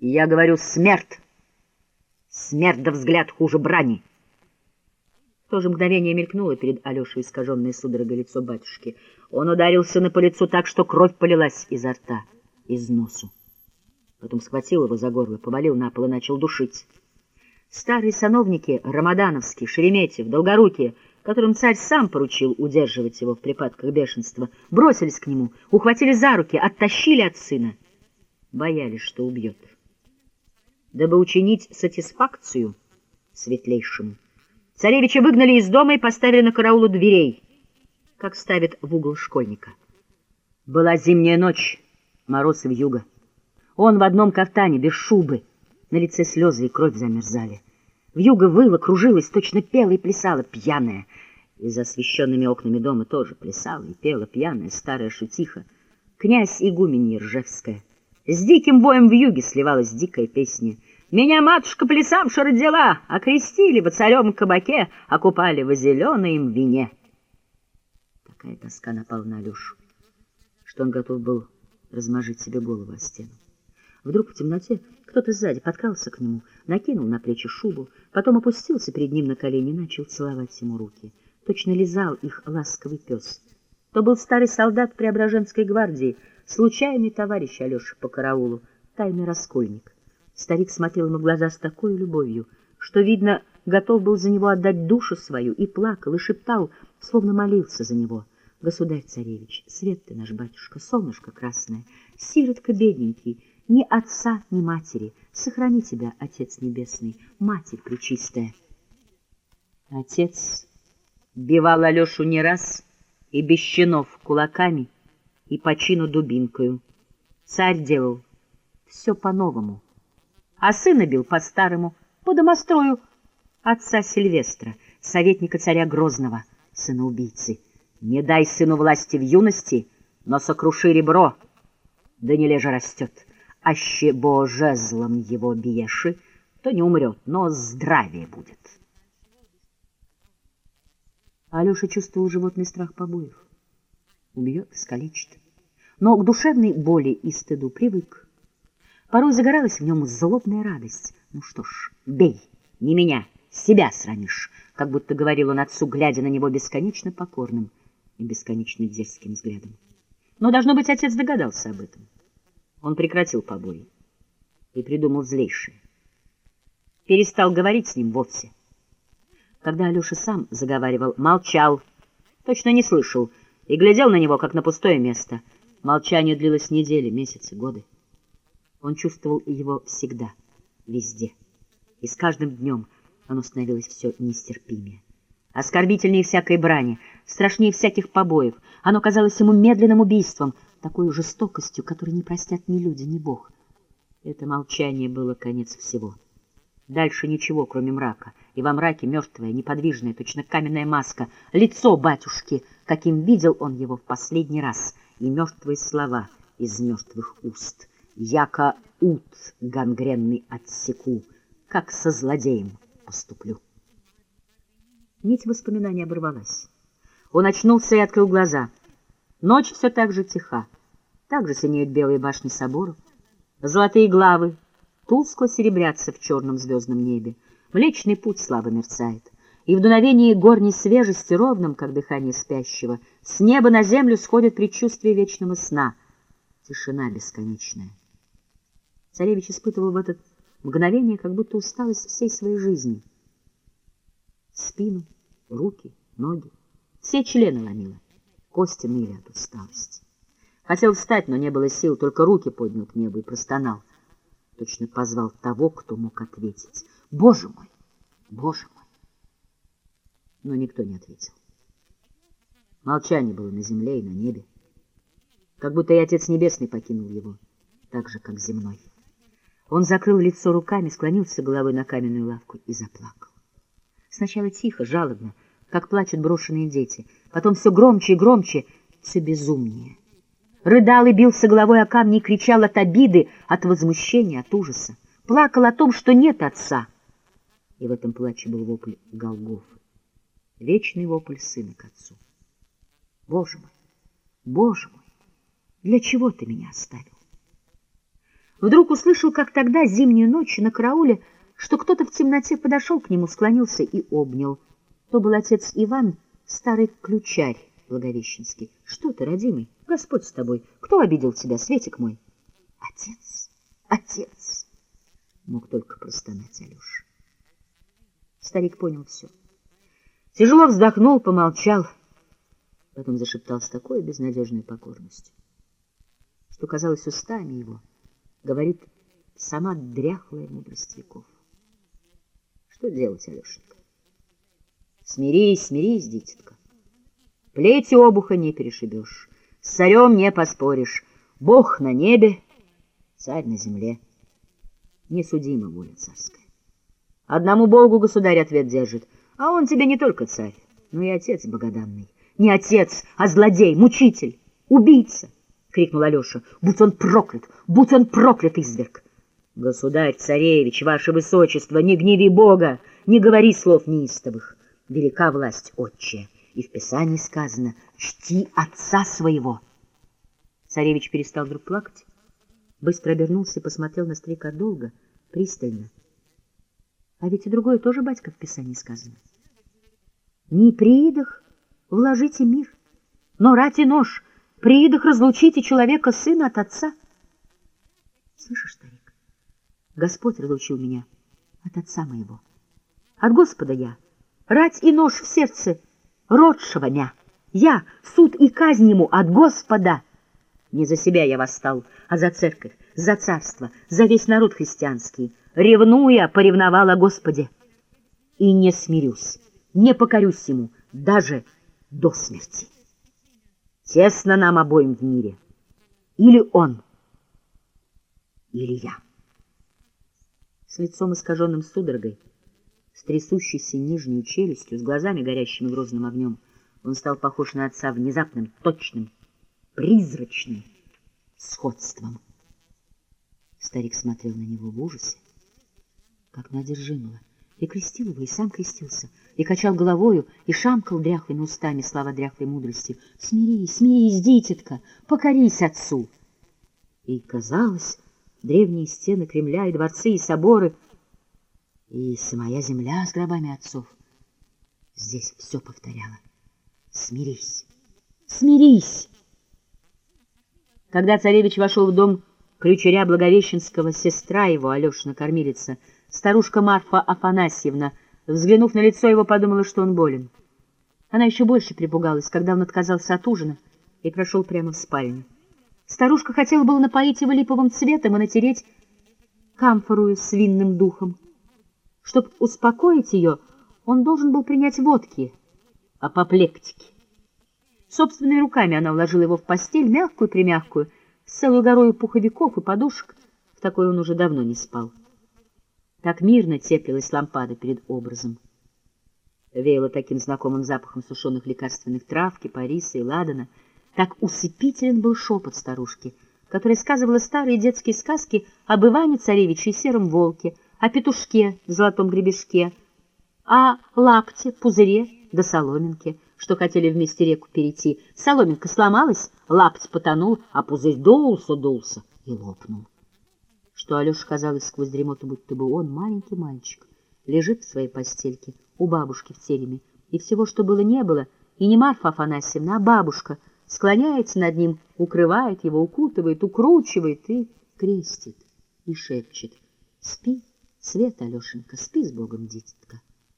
И я говорю: смерть! Смерть да взгляд хуже брани. В то же мгновение мелькнуло перед Алешей искаженное судорогой лицо батюшки. Он ударил сына по лицу так, что кровь полилась изо рта, из носу. Потом схватил его за горло, повалил на пол и начал душить. Старые сановники Рамадановский, Шереметьев, Долгорукие, которым царь сам поручил удерживать его в припадках бешенства, бросились к нему, ухватили за руки, оттащили от сына. Боялись, что убьет. Дабы учинить сатисфакцию светлейшему, царевича выгнали из дома и поставили на караул у дверей, как ставят в угол школьника. Была зимняя ночь, мороз и вьюга. Он в одном кафтане, без шубы, на лице слезы и кровь замерзали. Вьюга выла, кружилась, точно пела и плясала пьяная. И за освещенными окнами дома тоже плясала и пела пьяная старая шутиха, князь игуменья Ржевская. С диким боем вьюги сливалась дикая песня. Меня матушка плясамша родила, окрестили во царем кабаке, окупали во зеленом вине. Такая тоска напала на Алешу, что он готов был размажить себе голову о стену. Вдруг в темноте кто-то сзади подкрался к нему, накинул на плечи шубу, потом опустился перед ним на колени и начал целовать ему руки. Точно лизал их ласковый пес. То был старый солдат Преображенской гвардии, случайный товарищ Алеши по караулу, тайный раскольник. Старик смотрел ему в глаза с такой любовью, что, видно, готов был за него отдать душу свою, и плакал, и шептал, словно молился за него. Государь-царевич, свет ты наш, батюшка, солнышко красное, сиротка бедненький, ни отца, ни матери, сохрани тебя, Отец Небесный, Матерь Пречистая. Отец бивал Алешу не раз, и без чинов кулаками, и по чину дубинкою. Царь делал все по-новому, а сына бил по-старому, по домострою отца Сильвестра, советника царя Грозного, сына убийцы. Не дай сыну власти в юности, но сокруши ребро, да не леже растет. Аще бо жезлом его биеши, то не умрет, но здравие будет. Алеша чувствовал животный страх побоев. Убьет, искалечит. Но к душевной боли и стыду привык. Порой загоралась в нем злобная радость. Ну что ж, бей, не меня, себя срамишь, как будто говорил он отцу, глядя на него бесконечно покорным и бесконечно дерзким взглядом. Но, должно быть, отец догадался об этом. Он прекратил побои и придумал злейшее. Перестал говорить с ним вовсе. Когда Алеша сам заговаривал, молчал, точно не слышал, и глядел на него, как на пустое место. Молчание длилось недели, месяцы, годы. Он чувствовал его всегда, везде. И с каждым днем оно становилось все нестерпимее. Оскорбительнее всякой брани, страшнее всяких побоев. Оно казалось ему медленным убийством, такой жестокостью, которой не простят ни люди, ни Бог. Это молчание было конец всего. Дальше ничего, кроме мрака, и во мраке мертвая, неподвижная, точно каменная маска, лицо батюшки, каким видел он его в последний раз, и мертвые слова из мертвых уст. Яко ут гангренный отсеку, как со злодеем поступлю. Нить воспоминаний оборвалась. Он очнулся и открыл глаза. Ночь все так же тиха, так же синеют белые башни соборов, золотые главы тускло серебрятся в черном звездном небе, Млечный путь славы мерцает, и в дуновении горней свежести, ровном, как дыхание спящего, с неба на землю сходит предчувствие вечного сна, тишина бесконечная. Царевич испытывал в это мгновение как будто усталость всей своей жизни. Спину, руки, ноги, все члены ломило. Кости ныли от усталости. Хотел встать, но не было сил, только руки поднял к небу и простонал. Точно позвал того, кто мог ответить. «Боже мой! Боже мой!» Но никто не ответил. Молчание было на земле и на небе. Как будто и Отец Небесный покинул его, так же, как земной. Он закрыл лицо руками, склонился головой на каменную лавку и заплакал. Сначала тихо, жалобно, как плачут брошенные дети, потом все громче и громче, все безумнее. Рыдал и бился головой о камни и кричал от обиды, от возмущения, от ужаса. Плакал о том, что нет отца. И в этом плаче был вопль Голгофы, вечный вопль сына к отцу. Боже мой, для чего ты меня оставил? Вдруг услышал, как тогда, зимнюю ночь, на карауле, что кто-то в темноте подошел к нему, склонился и обнял. То был отец Иван, старый ключарь благовещенский. — Что ты, родимый? Господь с тобой. Кто обидел тебя, Светик мой? — Отец, отец! — мог только простонать Алеша. Старик понял все. Тяжело вздохнул, помолчал, потом зашептал с такой безнадежной покорностью, что, казалось, устами его говорит сама дряхлая мудрость веков. Что делать, Алешенька? Смирись, смирись, дитятка. Плетью обуха не перешибешь, с царем не поспоришь. Бог на небе, царь на земле. Несудима воля царская. Одному Богу государь ответ держит, а он тебе не только царь, но и отец богоданный. Не отец, а злодей, мучитель, убийца, — крикнул Алеша. Будь он проклят, изверг. Государь-царевич, ваше высочество, не гневи Бога, не говори слов неистовых. Велика власть отчая, и в Писании сказано: чти отца своего. Царевич перестал вдруг плакать, быстро обернулся и посмотрел на старика долго, пристально. А ведь и другое тоже, батька, в Писании сказано. Не при идах вложите мир, но рать и нож, при идах разлучите человека сына от отца. Слышишь, старик, Господь разлучил меня от отца моего. От Господа я, рать и нож в сердце родшего мя. Я, суд и казнь ему от Господа. Не за себя я восстал, а за церковь, за царство, за весь народ христианский. Ревнуя, поревновал о Господе. И не смирюсь, не покорюсь ему, даже до смерти. Тесно нам обоим в мире. Или он, или я. С лицом искаженным судорогой, с трясущейся нижней челюстью, с глазами, горящими грозным огнем, он стал похож на отца внезапным, точным, призрачным сходством. Старик смотрел на него в ужасе, как на одержимого, и крестил его, и сам крестился, и качал головою, и шамкал дряхлыми устами слова дряхлой мудрости. «Смирись, смирись, дитятка, покорись отцу!» И, казалось, древние стены Кремля, и дворцы, и соборы, и самая земля с гробами отцов здесь все повторяла: «Смирись, смирись!» Когда царевич вошел в дом ключаря Благовещенского, сестра его, Алешина кормилица, старушка Марфа Афанасьевна, взглянув на лицо его, подумала, что он болен. Она еще больше припугалась, когда он отказался от ужина и прошел прямо в спальню. Старушка хотела было напоить его липовым цветом и натереть камфорую с винным духом. Чтобы успокоить ее, он должен был принять водки, апоплектики. Собственными руками она уложила его в постель, мягкую-примягкую, с целой горой пуховиков и подушек. В такой он уже давно не спал. Так мирно теплилась лампада перед образом. Веяло таким знакомым запахом сушеных лекарственных трав, кипариса и ладана. Так усыпителен был шепот старушки, которая сказывала старые детские сказки об Иване-царевиче и сером волке, о петушке в золотом гребешке, о лапте, пузыре да соломинке, что хотели вместе реку перейти. Соломинка сломалась, лапть потонул, а пузырь дулся и лопнул. Что Алёше казалось сквозь дремоту, будто бы он, маленький мальчик, лежит в своей постельке у бабушки в тереме, и всего, что было, не было, и не Марфа Афанасьевна, а бабушка склоняется над ним, укрывает его, укутывает, укручивает и крестит, и шепчет: «Спи, Света, Алешенька, спи с Богом, дитятка».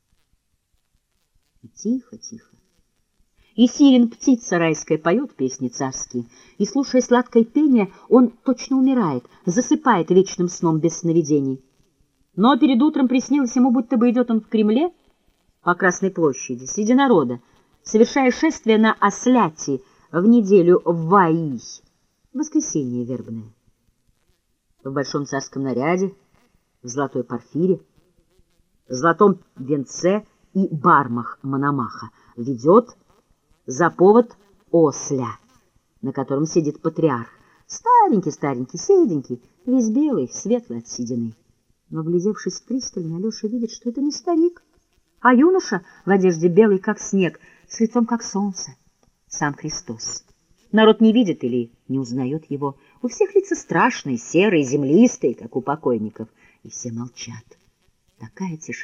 И тихо-тихо. И сирен, птица райская, поет песни царские, и, слушая сладкое пение, он точно умирает, засыпает вечным сном без сновидений. Но перед утром приснилось ему, будто бы идет он в Кремле по Красной площади, среди народа, совершая шествие на Осляти в неделю Ваи, воскресенье вербное. В большом царском наряде, в золотой парфире, в золотом венце и бармах Мономаха ведет за повод осля, на котором сидит патриарх, старенький, седенький, весь белый, светлый от седины. Но, глядевшись пристально, Алеша видит, что это не старик, а юноша в одежде белой, как снег, с лицом, как солнце, сам Христос. Народ не видит или не узнает его. У всех лица страшные, серые, землистые, как у покойников, и все молчат. Такая тишина.